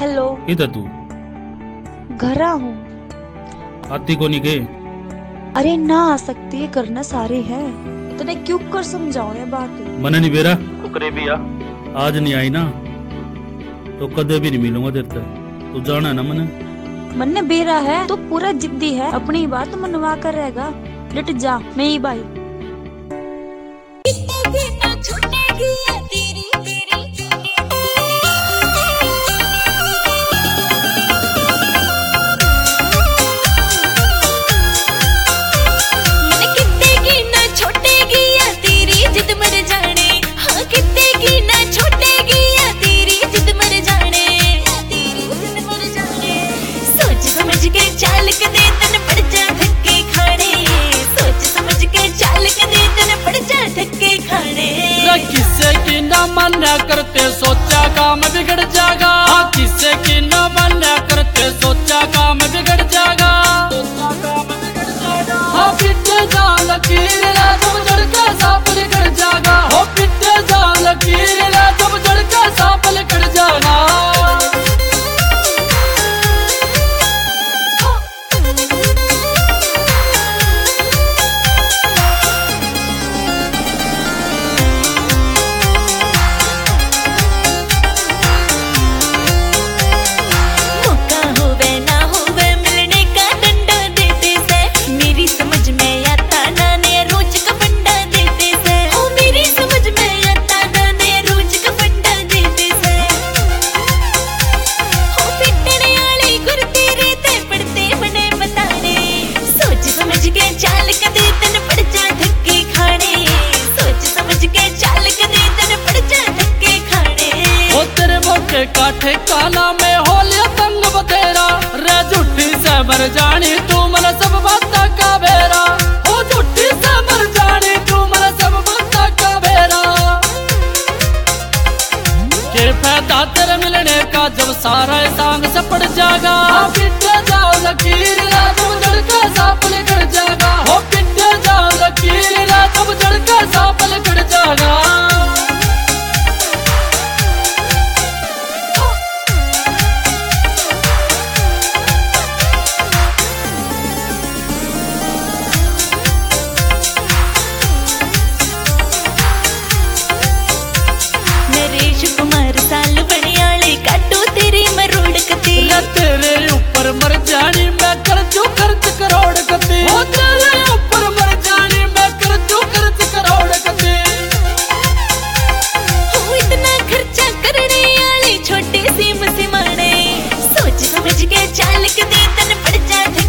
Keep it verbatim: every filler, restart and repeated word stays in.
Hello. इधर तू घरा हूँ। आती को नहीं के? अरे ना आ सकती है, करना सारे है। इतने क्यों कर समझाओ ये बात। मन नहीं बेरा कुकरे भी आ। आज नहीं आई ना तो कदे भी नहीं मिलूंगा तेरे तक। तू जाना ना मन मन ने बेरा है तो पूरा जिद्दी है, अपनी बात मनवा कर रहेगा। लिट जा मैं ही भाई। किससे की न मान्या करते सोचा काम बिगड़ जाएगा। किससे की न मान्या करते सोचा काम बिगड़ जाएगा। हाँ पिटे जा लकीर रे जब जड़का सांप लिकड़ जाएगा। हो पिटे जा लकीर रे जब जड़का सांप लिकड़ जाएगा। काठे काला में हो लिया तंग बतेरा रे झूठी से मर जानी तू मन सब बात का बेरा। हो झूठी से मर जानी तू मन सब बात का बेरा। के फायदा तेरे मिलने का जब सारा सांग से पड़ जाएगा। पिटे जाओ लकीर रे जब जड़का सांप लिकड़ जाएगा। हो पिटे जाओ लकीर रे जब जड़का सांप लिकड़ जाएगा। तेरे ऊपर मर जानी मैं कर जो खर्च करोड़ कती। हो तेरे ऊपर मर जानी मैं कर जो खर्च करोड़ कती। हो इतना खर्चा करने वाली छोटी सी मुसीमाने सोच समझ के चाल के दे तन पड़ जा।